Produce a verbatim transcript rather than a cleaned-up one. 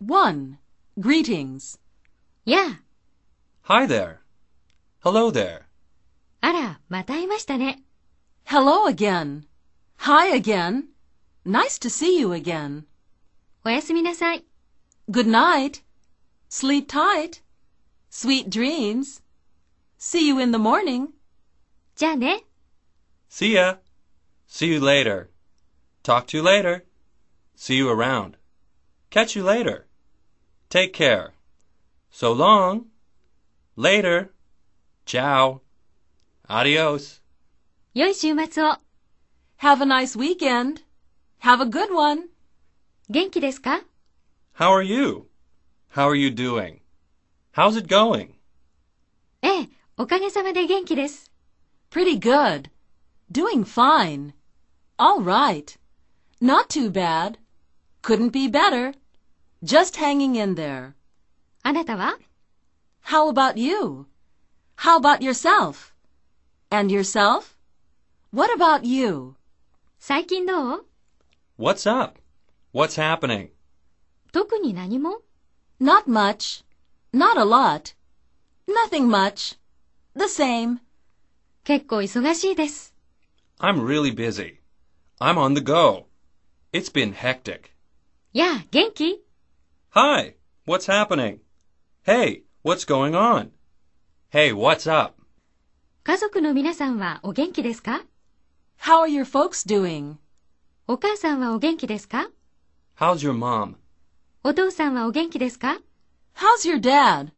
one. Greetings. Yeah. Hi there. Hello there. あら、また会いましたね。 Hello again. Hi again. Nice to see you again. おやすみなさい。 Good night. Sleep tight. Sweet dreams. See you in the morning. じゃあね。 See ya. See you later. Talk to you later. See you around. Catch you later. Take care. So long. Later. Ciao. Adios. 良い週末を。 Have a nice weekend. Have a good one. 元気ですか？ How are you? How are you doing? How's it going? ええ、おかげさまで元気です。 Pretty good. Doing fine. All right. Not too bad. Couldn't be better. Just hanging in there. あなたは？ How about you? How about yourself? And yourself? What about you? 最近どう？ What's up? What's happening? 特に何も？ Not much. Not a lot. Nothing much. The same. 結構忙しいです。 I'm really busy. I'm on the go. It's been hectic. やあ、元気？ Hi, what's happening? Hey, what's going on? Hey, what's up? 家族の皆さんはお元気ですか？ How are your folks doing? お母さんはお元気ですか？ How's your mom? お父さんはお元気ですか？ How's your dad?